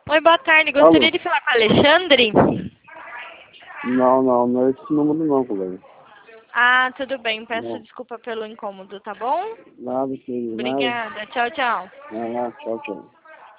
Oi, boa tarde. Alô? Gostaria de falar com o Alexandre? Não é esse número não, colega. Ah, tudo bem. Peço Não, desculpa pelo incômodo, tá bom? nada, nada. Obrigada. Tchau, tchau. Tchau, tchau.